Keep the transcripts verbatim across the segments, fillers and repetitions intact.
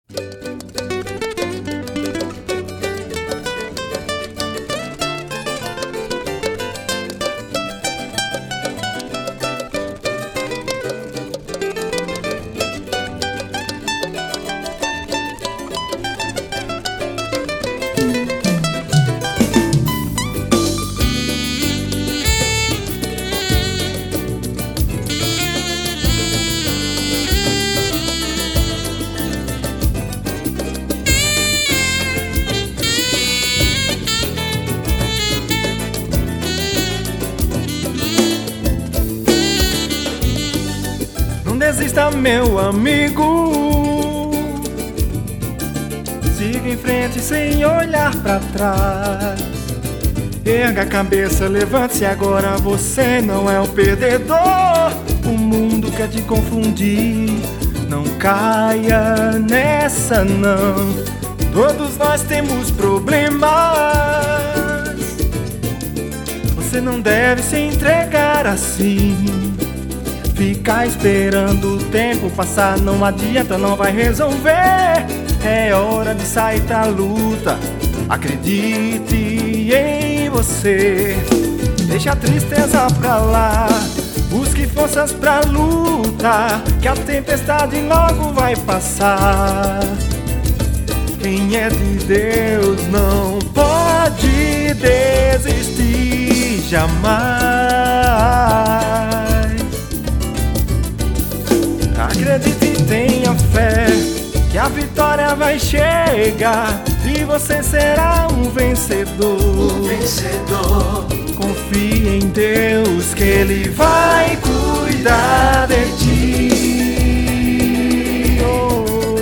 Não desista, meu amigo, siga em frente sem olhar pra trás. Erga a cabeça, levante-se agora, você não é um perdedor. O mundo quer te confundir, não caia nessa não. Todos nós temos problemas, você não deve se entregar assim. Ficar esperando o tempo passar não adianta, não vai resolver. É hora de sair pra luta, acredite em você. Deixa a tristeza pra lá, busque forças pra luta, que a tempestade logo vai passar. Quem é de Deus não pode desistir jamais. Acredite e tenha fé, que a vitória vai chegar e você será um vencedor. Um vencedor. Confie em Deus que Ele vai cuidar de ti. Oh.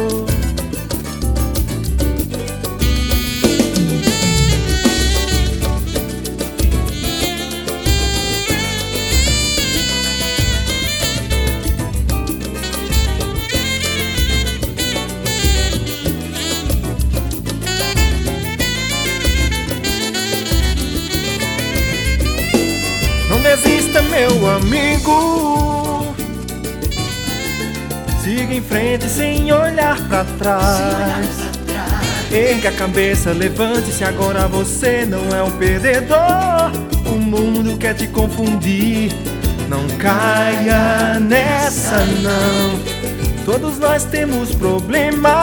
Não desista, meu amigo, siga em frente sem olhar pra trás. Erga a cabeça, levante-se agora, você não é um perdedor. O mundo quer te confundir, não caia nessa não. Todos nós temos problemas,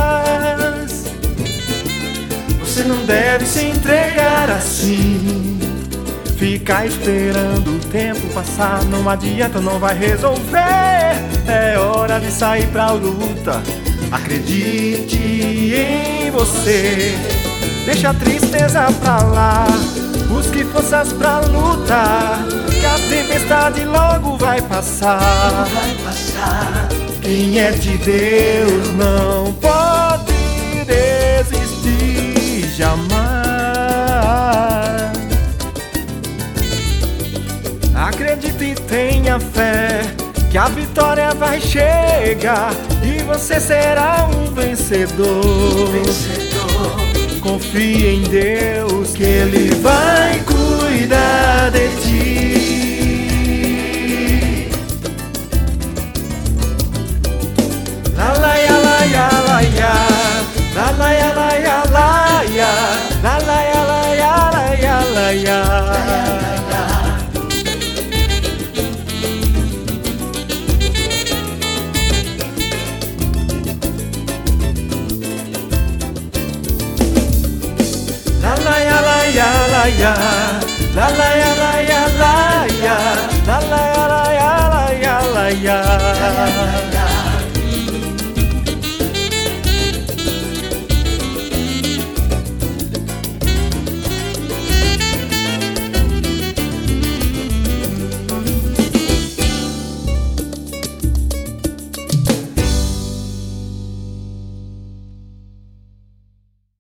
você não deve se entregar assim. Ficar esperando o tempo passar não adianta, não vai resolver. É hora de sair pra luta, acredite em você. Deixa a tristeza pra lá, busque forças pra lutar, que a tempestade logo vai passar. Vai passar. Quem é de Deus não pode desistir jamais. Acredite e tenha fé, que a vitória vai chegar e você será um vencedor. Um vencedor. Confie em Deus que Ele vai cuidar de ti. La la ya la ya la ya, la la ya la ya la ya, la la ya la ya la ya la ya. La la ya la ya la ya, la la ya la ya la ya, la la ya la ya la ya la ya.